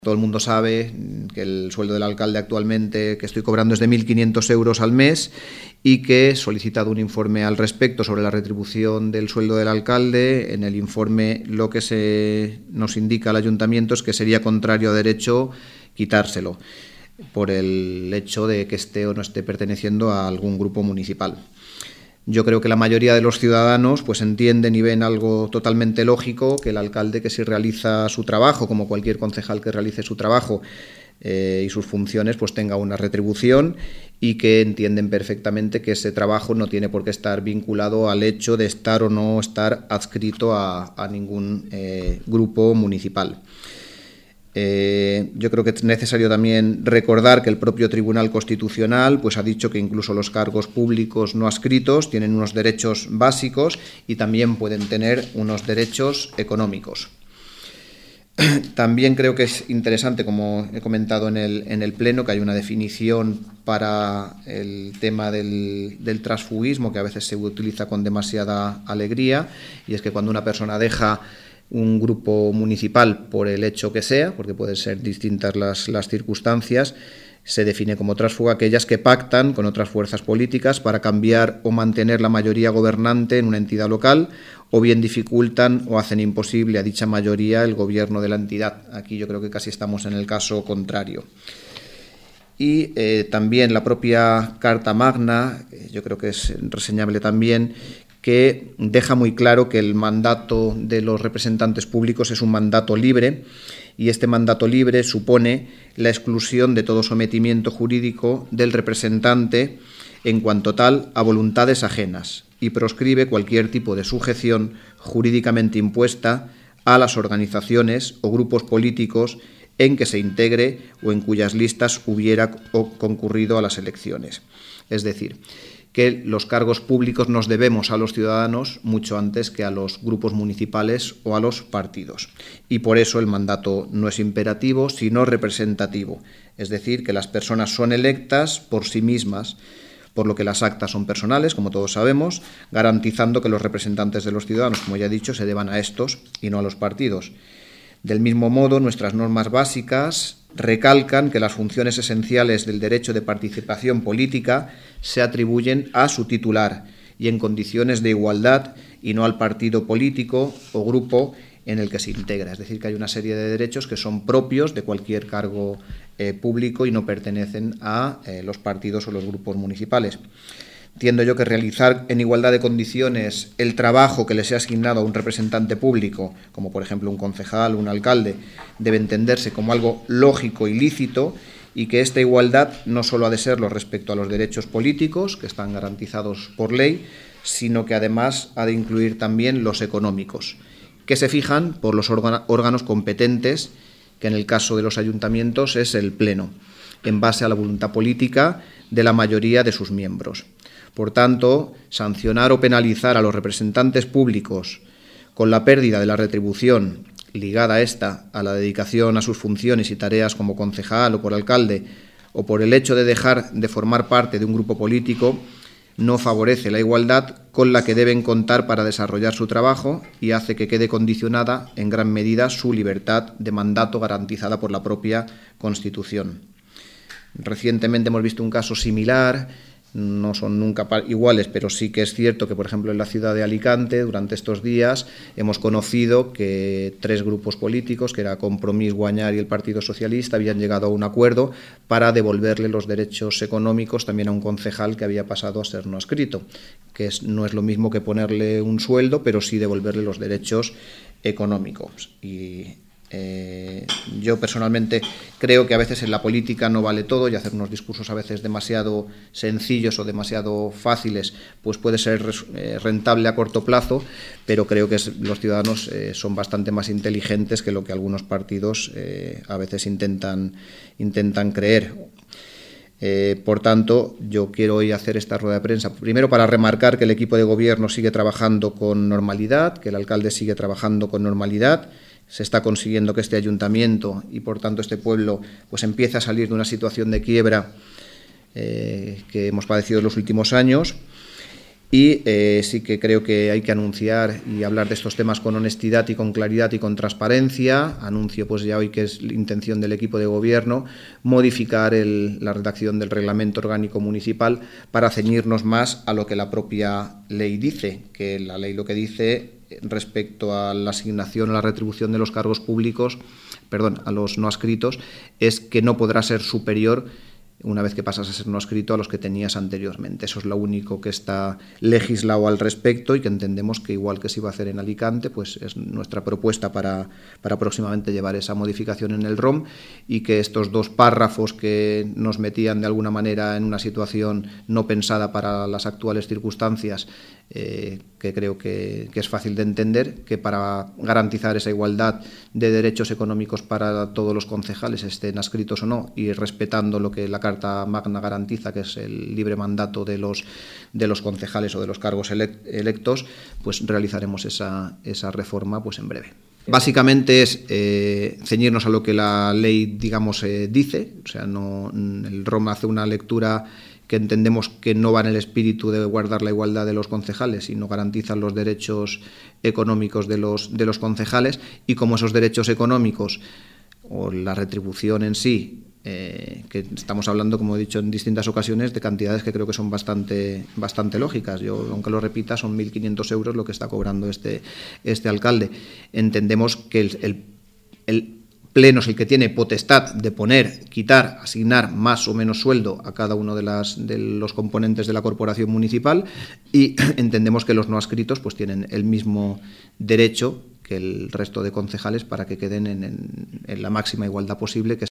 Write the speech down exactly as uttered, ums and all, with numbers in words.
Todo el mundo sabe que el sueldo del alcalde actualmente que estoy cobrando es de mil quinientos euros al mes y que he solicitado un informe al respecto sobre la retribución del sueldo del alcalde. En el informe lo que se nos indica al ayuntamiento es que sería contrario a derecho quitárselo por el hecho de que esté o no esté perteneciendo a algún grupo municipal. Yo creo que la mayoría de los ciudadanos pues entienden y ven algo totalmente lógico, que el alcalde, que si realiza su trabajo, como cualquier concejal que realice su trabajo eh, y sus funciones, pues tenga una retribución, y que entienden perfectamente que ese trabajo no tiene por qué estar vinculado al hecho de estar o no estar adscrito a, a ningún eh, grupo municipal. Eh, yo creo que es necesario también recordar que el propio Tribunal Constitucional pues, ha dicho que incluso los cargos públicos no adscritos tienen unos derechos básicos y también pueden tener unos derechos económicos. También creo que es interesante, como he comentado en el, en el Pleno, que hay una definición para el tema del, del transfugismo que a veces se utiliza con demasiada alegría, y es que cuando una persona deja un grupo municipal por el hecho que sea, porque pueden ser distintas las, las circunstancias, se define como tránsfuga aquellas que pactan con otras fuerzas políticas para cambiar o mantener la mayoría gobernante en una entidad local, o bien dificultan o hacen imposible a dicha mayoría el gobierno de la entidad. Aquí yo creo que casi estamos en el caso contrario. Y eh, también la propia Carta Magna, eh, yo creo que es reseñable también, que deja muy claro que el mandato de los representantes públicos es un mandato libre, y este mandato libre supone la exclusión de todo sometimiento jurídico del representante en cuanto tal a voluntades ajenas, y proscribe cualquier tipo de sujeción jurídicamente impuesta a las organizaciones o grupos políticos en que se integre o en cuyas listas hubiera concurrido a las elecciones. Es decir, que los cargos públicos nos debemos a los ciudadanos mucho antes que a los grupos municipales o a los partidos. Y por eso el mandato no es imperativo, sino representativo. Es decir, que las personas son electas por sí mismas, por lo que las actas son personales, como todos sabemos, garantizando que los representantes de los ciudadanos, como ya he dicho, se deban a estos y no a los partidos. Del mismo modo, nuestras normas básicas recalcan que las funciones esenciales del derecho de participación política se atribuyen a su titular y en condiciones de igualdad, y no al partido político o grupo en el que se integra. Es decir, que hay una serie de derechos que son propios de cualquier cargo eh, público y no pertenecen a eh, los partidos o los grupos municipales. Entiendo yo que realizar en igualdad de condiciones el trabajo que le sea asignado a un representante público, como por ejemplo un concejal o un alcalde, debe entenderse como algo lógico y lícito, y que esta igualdad no solo ha de serlo respecto a los derechos políticos, que están garantizados por ley, sino que además ha de incluir también los económicos, que se fijan por los órganos competentes, que en el caso de los ayuntamientos es el Pleno, en base a la voluntad política de la mayoría de sus miembros. Por tanto, sancionar o penalizar a los representantes públicos con la pérdida de la retribución ligada a esta, a la dedicación a sus funciones y tareas como concejal o por alcalde, o por el hecho de dejar de formar parte de un grupo político, no favorece la igualdad con la que deben contar para desarrollar su trabajo, y hace que quede condicionada en gran medida su libertad de mandato garantizada por la propia Constitución. Recientemente hemos visto un caso similar. No son nunca iguales, pero sí que es cierto que, por ejemplo, en la ciudad de Alicante, durante estos días, hemos conocido que tres grupos políticos, que era Compromís, Guanyar y el Partido Socialista, habían llegado a un acuerdo para devolverle los derechos económicos también a un concejal que había pasado a ser no adscrito, que es, no es lo mismo que ponerle un sueldo, pero sí devolverle los derechos económicos. Y Eh, yo personalmente creo que a veces en la política no vale todo, y hacer unos discursos a veces demasiado sencillos o demasiado fáciles pues puede ser eh, rentable a corto plazo, pero creo que es, los ciudadanos eh, son bastante más inteligentes que lo que algunos partidos eh, a veces intentan, intentan creer. Eh, por tanto, yo quiero hoy hacer esta rueda de prensa, primero para remarcar que el equipo de gobierno sigue trabajando con normalidad, que el alcalde sigue trabajando con normalidad. Se está consiguiendo que este ayuntamiento y, por tanto, este pueblo pues empiece a salir de una situación de quiebra eh, que hemos padecido en los últimos años, Y eh, sí que creo que hay que anunciar y hablar de estos temas con honestidad y con claridad y con transparencia. Anuncio pues ya hoy que es la intención del equipo de gobierno modificar el, la redacción del reglamento orgánico municipal para ceñirnos más a lo que la propia ley dice, que la ley lo que dice respecto a la asignación o la retribución de los cargos públicos, perdón, a los no adscritos, es que no podrá ser superior una vez que pasas a ser no adscrito a los que tenías anteriormente. Eso es lo único que está legislado al respecto y que entendemos que, igual que se iba a hacer en Alicante, pues es nuestra propuesta para, para próximamente llevar esa modificación en el R O M, y que estos dos párrafos que nos metían de alguna manera en una situación no pensada para las actuales circunstancias, eh, que creo que, que es fácil de entender, que para garantizar esa igualdad de derechos económicos para todos los concejales, estén adscritos o no, y respetando lo que la Carta Magna garantiza, que es el libre mandato de los, de los concejales o de los cargos electos, pues realizaremos esa, esa reforma pues en breve. Básicamente es eh, ceñirnos a lo que la ley, digamos, eh, dice. O sea, no, el R O M hace una lectura que entendemos que no va en el espíritu de guardar la igualdad de los concejales, sino garantizan los derechos económicos de los, de los concejales, y como esos derechos económicos o la retribución en sí, eh, que estamos hablando, como he dicho en distintas ocasiones, de cantidades que creo que son bastante, bastante lógicas. Yo, aunque lo repita, son mil quinientos euros lo que está cobrando este, este alcalde. Entendemos que el, el, el Pleno es el que tiene potestad de poner, quitar, asignar más o menos sueldo a cada uno de, las, de los componentes de la corporación municipal, y entendemos que los no adscritos pues tienen el mismo derecho que el resto de concejales para que queden en, en, en la máxima igualdad posible, que